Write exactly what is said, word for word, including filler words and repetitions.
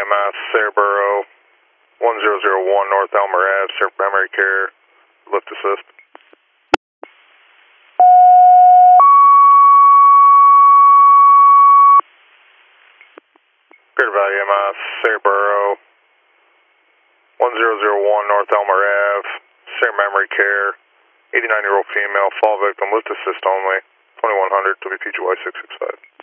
M S, Saraburo, one zero zero one North Elmer Ave, Sir Memory Care, lift assist. Greater Valley M S, Saraburo, one zero zero one North Elmer Ave, Sir Memory Care, eighty-nine year old female, fall victim, lift assist only, twenty-one hundred W P G Y six six five.